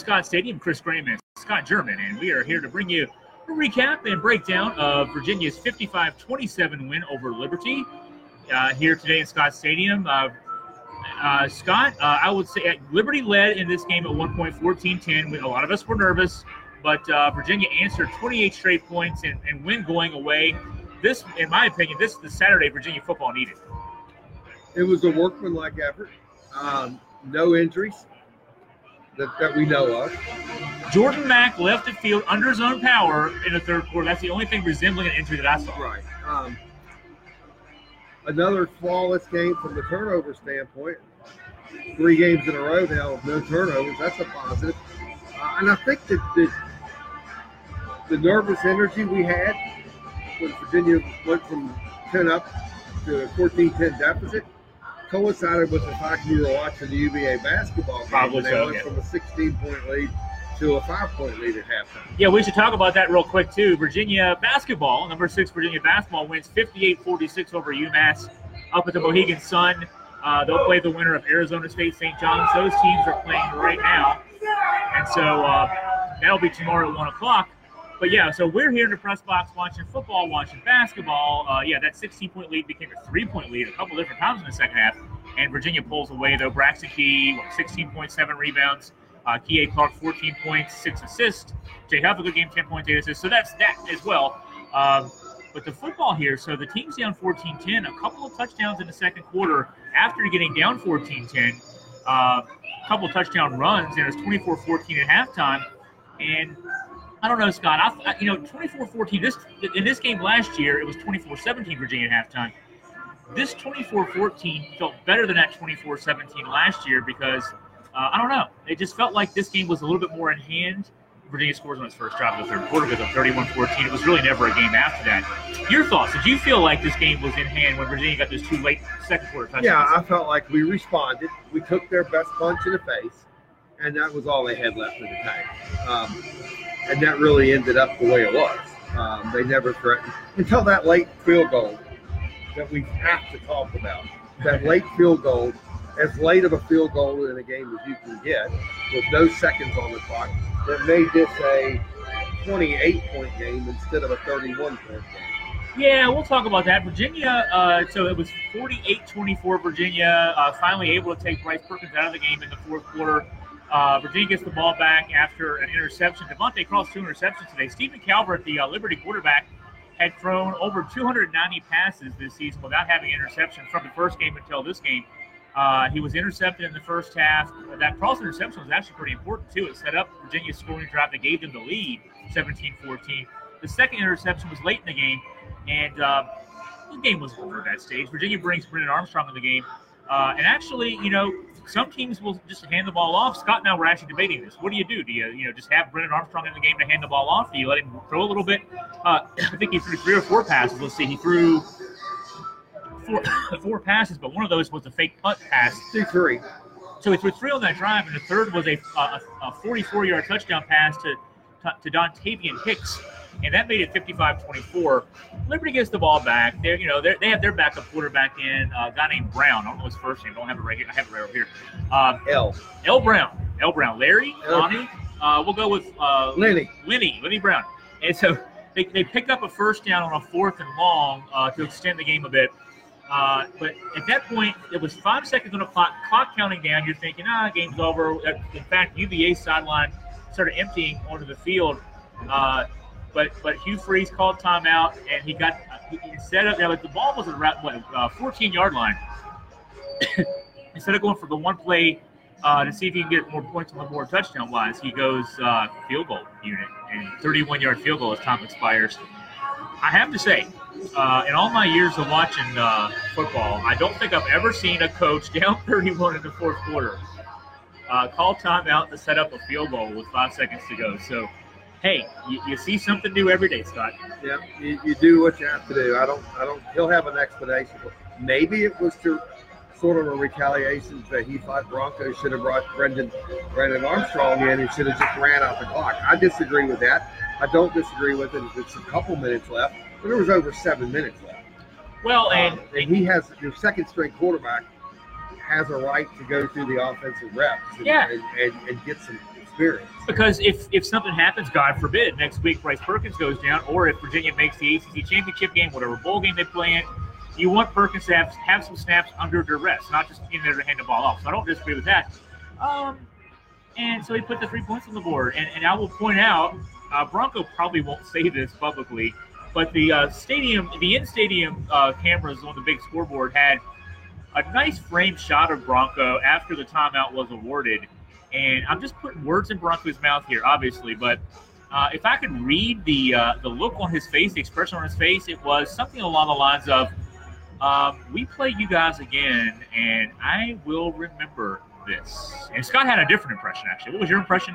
Scott Stadium. Chris Graham and Scott German, and we are here to bring you a recap and breakdown of Virginia's 55-27 win over Liberty here today in Scott Stadium. Scott, I would say Liberty led in this game at 1 point, 14-10. A lot of us were nervous, but Virginia answered 28 straight points and win going away. This, in my opinion, this is the Saturday Virginia football needed. It was a workmanlike effort. No injuries that we know of. Jordan Mack left the field under his own power in the third quarter. That's the only thing resembling an injury that I saw. Right. Another flawless game from the turnover standpoint. 3 games in a row now with no turnovers. That's a positive. And I think that the nervous energy we had when Virginia went from 10 up to a 14-10 deficit coincided with the fact we were watching the UVA basketball game. Probably and they went from a 16-point lead to a 5-point lead at halftime. Yeah, we should talk about that real quick, too. Virginia basketball, number 6 Virginia basketball, wins 58-46 over UMass up at the Mohegan Sun. They'll play the winner of Arizona State St. John's. Those teams are playing right now. And so that'll be tomorrow at 1 o'clock. But, yeah, so we're here in the press box watching football, watching basketball. That 16-point lead became a 3-point lead a couple different times in the second half. And Virginia pulls away, though. Braxton Key, 16.7 rebounds. Kie Clark, 14 points, 6 assists. Jay Huff, a good game, 10 points, 8 assists. So that's that as well. But the football here, so the team's down 14-10. A couple of touchdowns in the second quarter after getting down 14-10. A couple of touchdown runs, and it was 24-14 at halftime. And I don't know, Scott. 24-14. In this game last year, it was 24-17 Virginia at halftime. This 24-14 felt better than that 24-17 last year because, I don't know. It just felt like this game was a little bit more in hand. Virginia scores on its first drive of the third quarter, goes up 31-14. It was really never a game after that. Your thoughts? Did you feel like this game was in hand when Virginia got those 2 late second quarter touchdowns? Yeah, I felt like we responded. We took their best punch in the face, and that was all they had left in the tank. And that really ended up the way it was. They never threatened until that late field goal that we have to talk about. That late field goal, as late of a field goal in a game as you can get, with no seconds on the clock, that made this a 28-point game instead of a 31-point game. Yeah, we'll talk about that. Virginia, so it was 48-24 Virginia, finally able to take Bryce Perkins out of the game in the fourth quarter. Virginia gets the ball back after an interception. Devontae Cross 2 interceptions today. Stephen Calvert, the Liberty quarterback, had thrown over 290 passes this season without having an interception from the first game until this game. He was intercepted in the first half. That Cross interception was actually pretty important, too. It set up Virginia's scoring drive that gave them the lead, 17-14. The second interception was late in the game, and the game was over at that stage. Virginia brings Brennan Armstrong in the game. And actually, some teams will just hand the ball off. Scott and I were actually debating this. What do? Do you just have Brennan Armstrong in the game to hand the ball off? Do you let him throw a little bit? I think he threw 3 or 4 passes. Let's see. He threw four passes, but one of those was a fake punt pass. 3. So he threw 3 on that drive, and the third was a 44-yard touchdown pass to Dontavian Hicks, and that made it 55-24. Liberty gets the ball back. They have their backup quarterback in a guy named Brown. I don't know his first name. I don't have it right here. I have it right over here. L. Brown. Larry, Lonnie. We'll go with Lenny Brown. And so they pick up a first down on a 4th and long to extend the game a bit. But at that point, it was 5 seconds on the clock counting down. You're thinking, game's over. In fact, UVA's sideline started emptying onto the field. But Hugh Freeze called timeout, and he set up. Now, the ball was around 14-yard line. Instead of going for the one play to see if he can get more points on the board touchdown-wise, he goes field goal unit, and 31-yard field goal as time expires. I have to say, in all my years of watching football, I don't think I've ever seen a coach down 31 in the fourth quarter call timeout to set up a field goal with 5 seconds to go. So, hey, you see something new every day, Scott. Yeah, you do what you have to do. I don't. He'll have an explanation. Maybe it was to sort of a retaliation that he thought Broncos should have brought Brendan Armstrong in and should have just ran out the clock. I disagree with that. I don't disagree with it. It's a couple minutes left, but there was over 7 minutes left. Well, and he has your second-string quarterback has a right to go through the offensive reps and get some experience. Because if something happens, God forbid, next week Bryce Perkins goes down, or if Virginia makes the ACC championship game, whatever bowl game they play in, you want Perkins to have some snaps under duress, not just in there to hand the ball off. So I don't disagree with that. And so he put the 3 points on the board. And I will point out, Bronco probably won't say this publicly, but the in-stadium cameras on the big scoreboard had a nice frame shot of Bronco after the timeout was awarded. And I'm just putting words in Bronco's mouth here, obviously, but if I could read the look on his face, the expression on his face, it was something along the lines of, we play you guys again, and I will remember this. And Scott had a different impression, actually. What was your impression?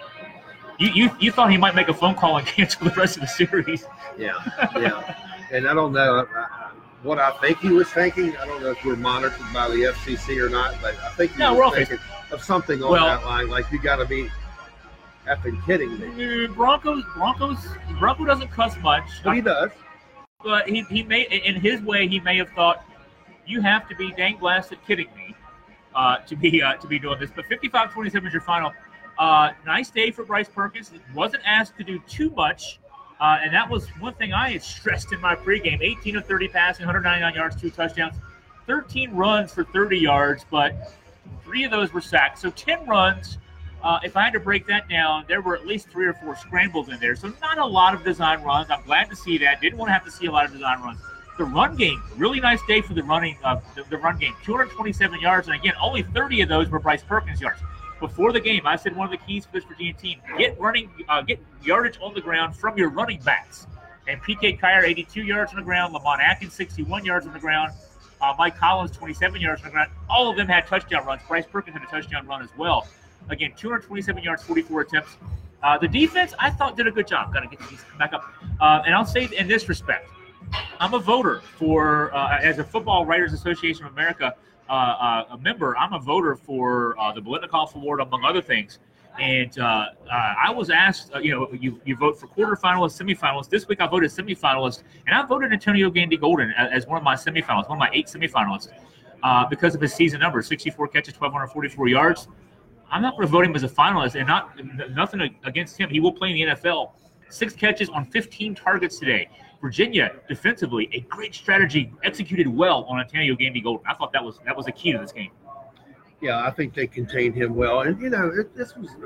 You thought he might make a phone call and cancel the rest of the series. Yeah. And I don't know what I think he was thinking. I don't know if we're monitored by the FCC or not, but I think he was thinking of something on that line, like you got to be effing kidding me. Bronco doesn't cuss much. But he does. But he may, in his way, he may have thought, you have to be dang blasted kidding me to be doing this. But 55-27 is your final. Nice day for Bryce Perkins. He wasn't asked to do too much, and that was one thing I had stressed in my pregame. 18 of 30 passing, 199 yards, 2 touchdowns, 13 runs for 30 yards, but 3 of those were sacks. So 10 runs. If I had to break that down, there were at least 3 or 4 scrambles in there. So not a lot of design runs. I'm glad to see that. Didn't want to have to see a lot of design runs. The run game, really nice day for the run game. 227 yards, and again, only 30 of those were Bryce Perkins yards. Before the game, I said one of the keys for this Virginia team, get yardage on the ground from your running backs. And PK Kier, 82 yards on the ground. Lamont Atkins, 61 yards on the ground. Mike Collins, 27 yards on the ground. All of them had touchdown runs. Bryce Perkins had a touchdown run as well. Again, 227 yards, 44 attempts. The defense, I thought, did a good job. Got to get these back up. And I'll say in this respect, I'm a voter for, as a Football Writers Association of America a member, I'm a voter for the Biletnikoff Award, among other things. And I was asked, you vote for quarterfinalists, semifinalists. This week I voted semifinalist, and I voted Antonio Gandy Golden as one of my semifinalists, one of my 8 semifinalists, because of his season numbers, 64 catches, 1,244 yards. I'm not going to vote him as a finalist, and nothing against him. He will play in the NFL. 6 catches on 15 targets today. Virginia, defensively, a great strategy, executed well on Antonio Gandy Golden. I thought that was a key to this game. Yeah, I think they contained him well. And, this was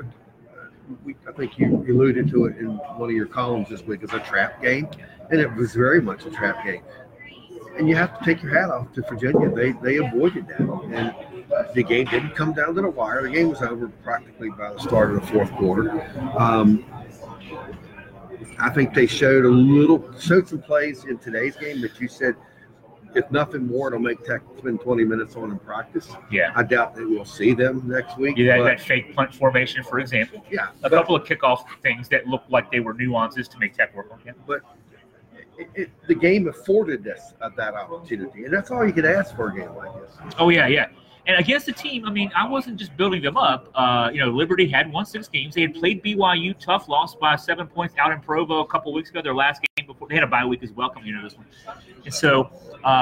I think you alluded to it in one of your columns this week as a trap game, and it was very much a trap game. And you have to take your hat off to Virginia. They avoided that. And the game didn't come down to the wire. The game was over practically by the start of the fourth quarter. I think they showed some plays in today's game that you said, if nothing more, it'll make Tech spend 20 minutes on in practice. Yeah. I doubt that we'll see them next week. Yeah, that fake punt formation, for example. Yeah. A couple of kickoff things that looked like they were nuances to make Tech work on. Yeah. But the game afforded us that opportunity, and that's all you could ask for a game like this. Oh, yeah. And against the team, I wasn't just building them up. Liberty had won 6 games. They had played BYU tough, lost by 7 points out in Provo a couple weeks ago, their last game before. They had a bye week as well coming into this one. And so,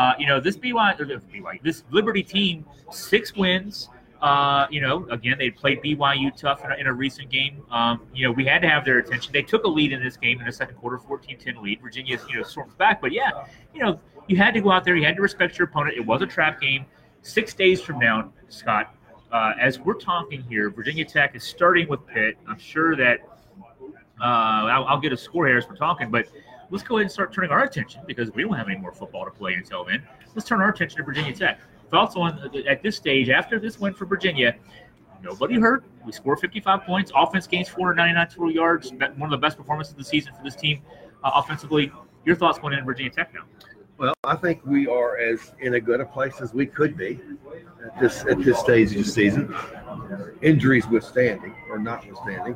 this Liberty team, 6 wins. Again, they played BYU tough in a recent game. We had to have their attention. They took a lead in this game in the second quarter, 14-10 lead. Virginia, storms back. But, you had to go out there. You had to respect your opponent. It was a trap game. 6 days from now, Scott, as we're talking here, Virginia Tech is starting with Pitt. I'm sure that I'll get a score here as we're talking, but let's go ahead and start turning our attention, because we don't have any more football to play until then. Let's turn our attention to Virginia Tech. Thoughts on, at this stage, after this win for Virginia, nobody hurt. We scored 55 points. Offense gains 499 total yards. One of the best performances of the season for this team offensively. Your thoughts going into Virginia Tech now? Well, I think we are as in a good a place as we could be at this stage of the season, injuries withstanding or notwithstanding.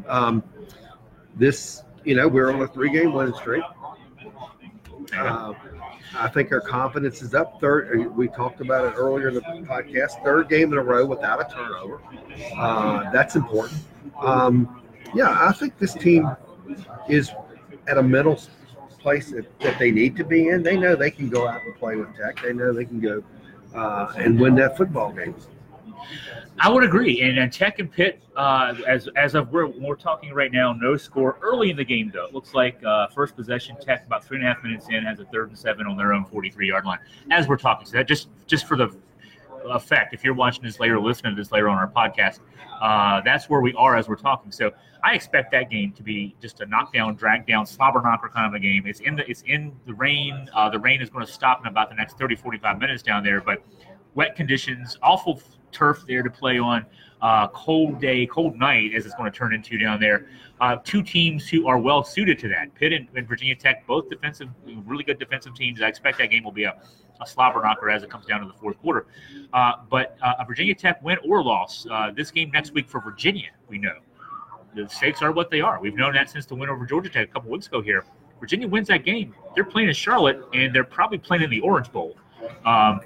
We're on a 3-game winning streak. I think our confidence is up. We talked about it earlier in the podcast. 3rd game in a row without a turnover. That's important. I think this team is at a mental place that they need to be in. They know they can go out and play with Tech. They know they can go and win that football game. I would agree. And Tech and Pitt, as of we're talking right now, no score early in the game, though. It looks like first possession, Tech about 3.5 minutes in has a 3rd and 7 on their own 43-yard line. As we're talking, so that just for the effect, if you're watching this later, listening to this later on our podcast, that's where we are as we're talking. So I expect that game to be just a knockdown, drag down, slobber knocker kind of a game. It's in the rain. The rain is going to stop in about the next 30, 45 minutes down there, but wet conditions, awful turf there to play on, cold day, cold night as it's going to turn into down there. Two teams who are well suited to that. Pitt and Virginia Tech, both really good defensive teams. I expect that game will be a slobber knocker as it comes down to the fourth quarter. But a Virginia Tech win or loss, this game next week for Virginia, we know. The stakes are what they are. We've known that since the win over Georgia Tech a couple weeks ago here. Virginia wins that game. They're playing in Charlotte, and they're probably playing in the Orange Bowl. I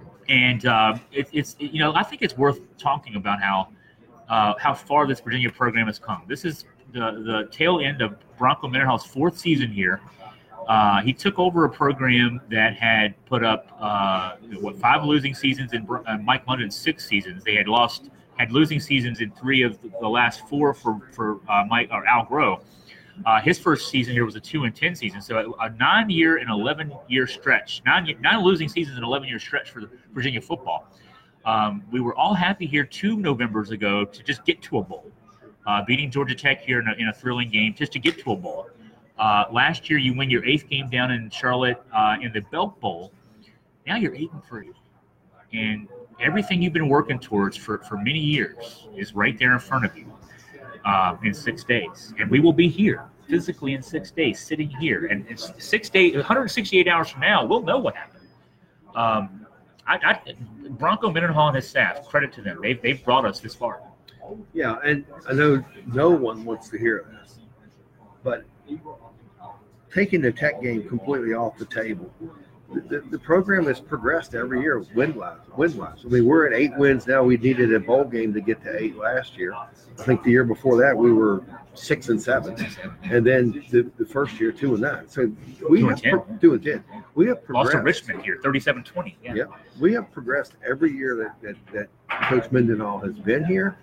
think it's worth talking about how far this Virginia program has come. This is the tail end of Bronco Mendenhall's 4th season here. He took over a program that had put up 5 losing seasons in Mike London's 6 seasons. They had losing seasons in 3 of the last 4 for Mike or Al Groh. His first season here was a 2-10 season, so a 9-year and 11-year stretch, 9 losing seasons and 11-year stretch for the Virginia football. We were all happy here 2 Novembers ago to just get to a bowl, beating Georgia Tech here in a thrilling game just to get to a bowl. Last year, you win your 8th game down in Charlotte in the Belk Bowl. Now you're 8-3, and everything you've been working towards for many years is right there in front of you. In 6 days, and we will be here physically in 6 days, sitting here. And it's 6 days, 168 hours from now, we'll know what happened. Bronco Mendenhall and his staff, credit to them. They've brought us this far. Yeah, and I know no one wants to hear this, but taking the Tech game completely off the table, the program has progressed every year win-wise. I mean, we're at 8 wins now. We needed a bowl game to get to 8 last year. I think the year before that we were 6-7, and then the first year 2-9. So we 2-10. We have progressed. Lost to Richmond here, 37-20. Yeah, we have progressed every year that Coach Mendenhall has been here.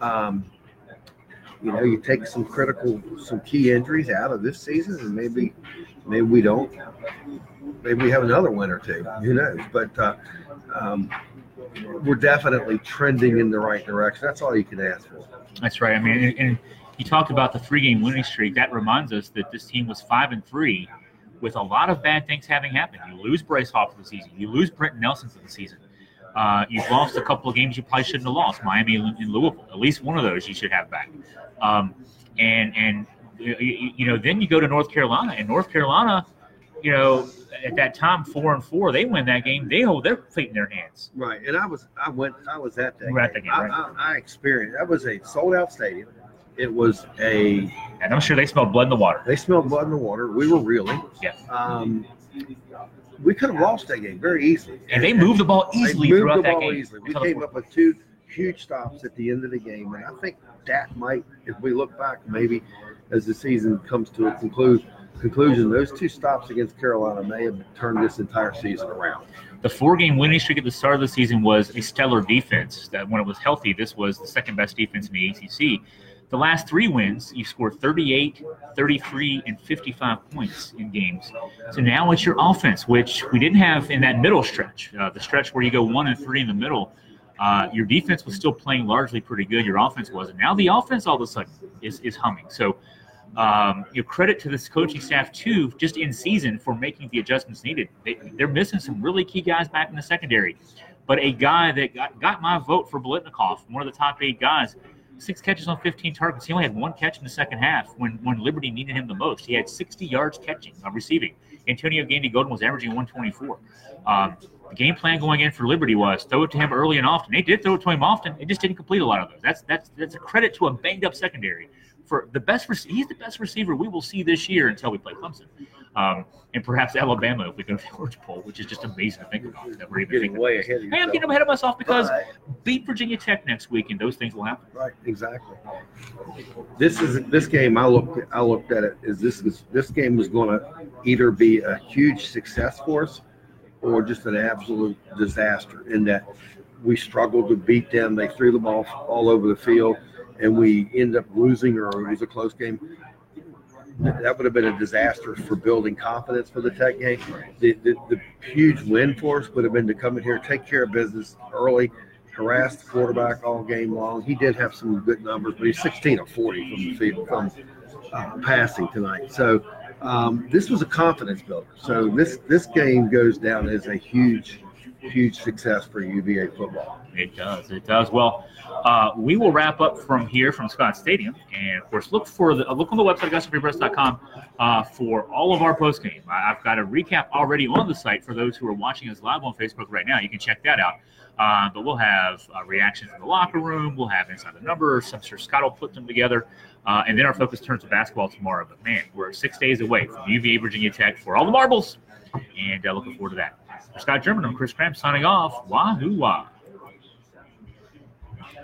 You take some key injuries out of this season, and maybe we don't. Maybe we have another win or 2. Who knows? But we're definitely trending in the right direction. That's all you can ask for. That's right. I mean, and you talked about the 3-game winning streak. That reminds us that this team was 5-3 with a lot of bad things having happened. You lose Bryce Hall for the season. You lose Brenton Nelson for the season. You've lost a couple of games you probably shouldn't have lost, Miami and Louisville. At least one of those you should have back. Then you go to North Carolina, and North Carolina, at that time 4-4, they win that game. They hold their feet in their hands. Right, and I was at that game. At that game, right? I experienced. That was a sold-out stadium. It was and I'm sure they smelled blood in the water. They smelled blood in the water. We were reeling. Yeah. We could have lost that game very easily. And they moved the ball easily throughout that game. Easily. We came up with 2 huge stops at the end of the game, and I think that might, if we look back, maybe as the season comes to a conclusion, those 2 stops against Carolina may have turned this entire season around. The 4-game winning streak at the start of the season was a stellar defense. That when it was healthy, this was the second best defense in the ACC. The last 3 wins, you scored 38, 33, and 55 points in games. So now it's your offense, which we didn't have in that middle stretch, the stretch where you go 1-3 in the middle. Your defense was still playing largely pretty good. Your offense wasn't. Now the offense all of a sudden is humming. So credit to this coaching staff, too, just in season for making the adjustments needed. They're missing some really key guys back in the secondary. But a guy that got my vote for Biletnikoff, one of the top 8 guys, 6 catches on 15 targets. He only had 1 catch in the second half when Liberty needed him the most. He had 60 yards receiving. Antonio Gandy-Golden was averaging 124. The game plan going in for Liberty was throw it to him early and often. They did throw it to him often. They just didn't complete a lot of those. That's a credit to a banged-up secondary. He's the best receiver we will see this year until we play Clemson. And perhaps Alabama if we go to the Orange Bowl, which is just amazing to think about. That we're even getting way ahead of yourself. Hey, I'm getting ahead of myself because beat Virginia Tech next week, and those things will happen. Right, exactly. This game. I looked at it as this game was going to either be a huge success for us or just an absolute disaster. In that we struggled to beat them. They threw the ball all over the field, and we ended up losing, or it was a close game. That would have been a disaster for building confidence for the Tech game. The huge win for us would have been to come in here, take care of business early, harass the quarterback all game long. He did have some good numbers, but he's 16 of 40 from the field, from passing tonight. So this was a confidence builder. So this game goes down as a huge success for UVA football. It does. Well, we will wrap up from here from Scott Stadium, and of course look on the website AugustaFreePress.com for all of our post game. I've got a recap already on the site for those who are watching us live on Facebook right now. You can check that out. But we'll have reactions from the locker room. We'll have inside the numbers. I'm sure Scott will put them together. And then our focus turns to basketball tomorrow. But, man, we're 6 days away from UVA Virginia Tech for all the marbles. And looking forward to that. For Scott German, I'm Chris Cram signing off. Wahoo-wah.